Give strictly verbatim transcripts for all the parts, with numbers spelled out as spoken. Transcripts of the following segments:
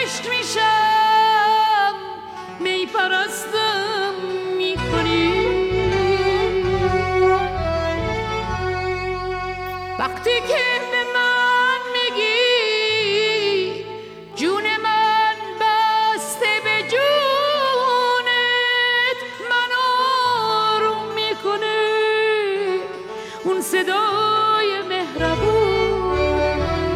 عشق میشم می پرستم میکنی. وقتی که به من میگی جون من بسته به جونت، من آروم میکنه اون صدای مهربون.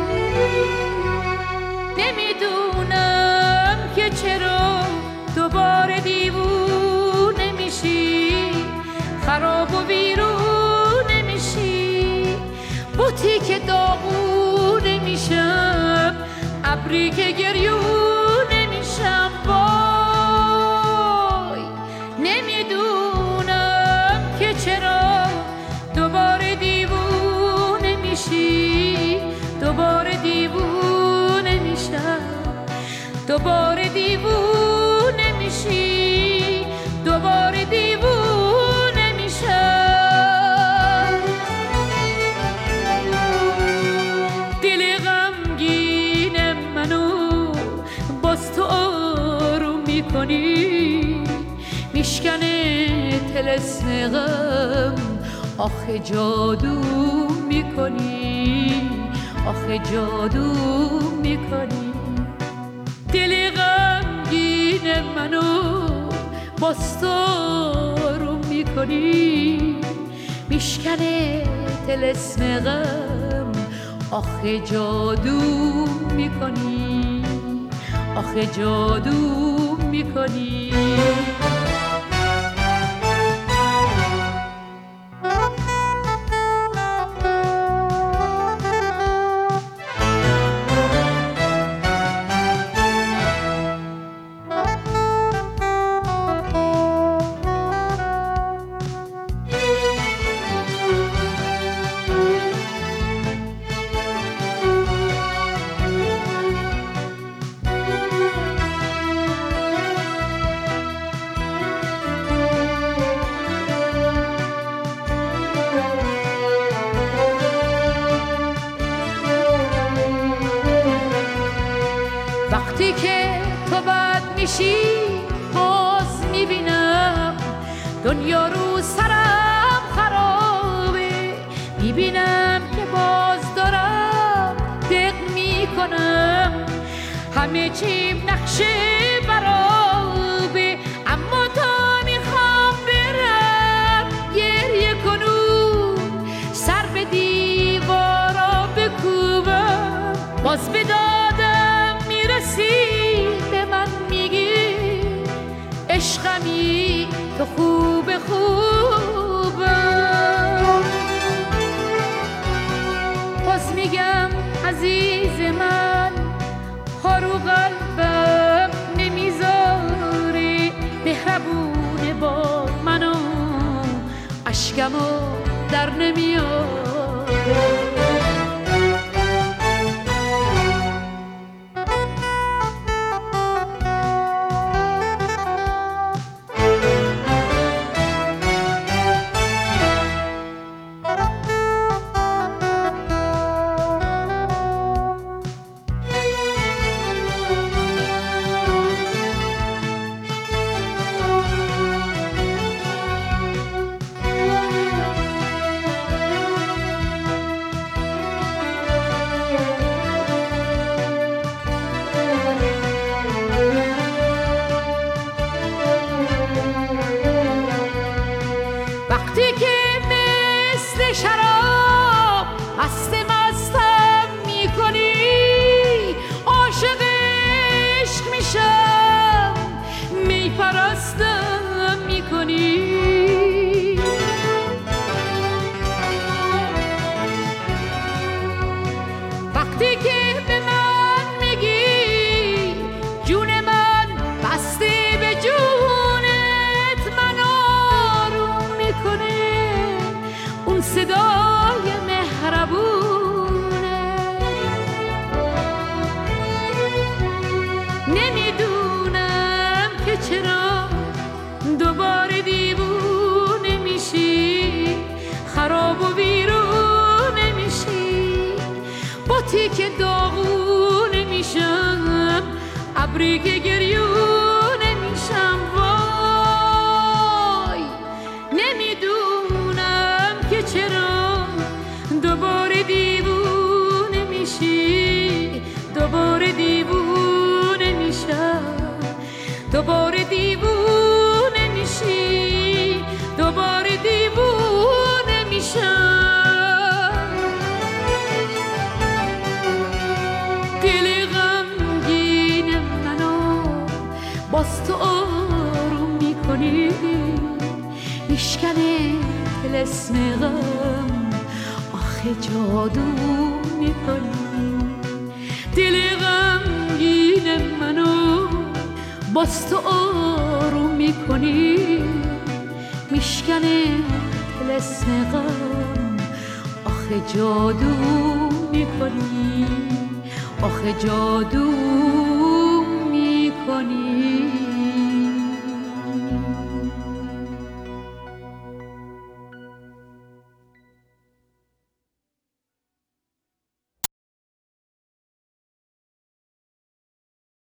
نمیدونم که چرا دوباره دیوونه میشی، خراب و ویرونه میشی، بوتی که داغونه میشم، ابری که گریونه میشم. وای نمیدونم که چرا دوباره دیوونه میشی، دوباره دیوونه میشم، دوباره دیوونه میشی، دوباره دیوونه میشم. دل غمگین منو باز تو آروم میکنی، میشکنه طلسم غم، آخه جادو میکنی، آخه جادو میکنی. دل غمگین منو باز تو آروم میکنی، میشکنه طلسم غم، آخه جادو میکنی، آخه جادو میکنی. وقتی که تو بد میشی باز میبینم دنیا رو سرم خرابه، میبینم که باز دارم دق میکنم، همه چیم نقشه برابه، اما تا میخوام برم گریه کنم، سر به دیوارا بکوبم، باز به دادم میرسی به من میگی عشقمی تو خوب خوبم. باز میگم عزیز من هارو قلبم نمیذاری، مهربونه با منو اشکمو در نمیاره. وقتی که مثل شراب مست مستم میکنی، عاشق عشق میشم میپرستم میکنی. وقتی که به من میگی جون من بسته به جونت، من آروم میکنه اون صدای مهربونه. نمیدونم که چرا دوباره دیوونه میشی، خراب و ویرونه میشی، بوتی که داغونه میشم، ابری که گریونه میشم وای نمیدونم که چرا دوباره دیوونه میشی دوباره دیوونه میشم دوباره دیوونه میشی دوباره دیوونه میشم دل غمگین منو باز تو آروم میکنی میشکنه طلسم غم آخه جادو میکنی دل غمگین منو باز تو آروم میکنی میشکنه طلسم غم آخه جادو میکنی آخه جادو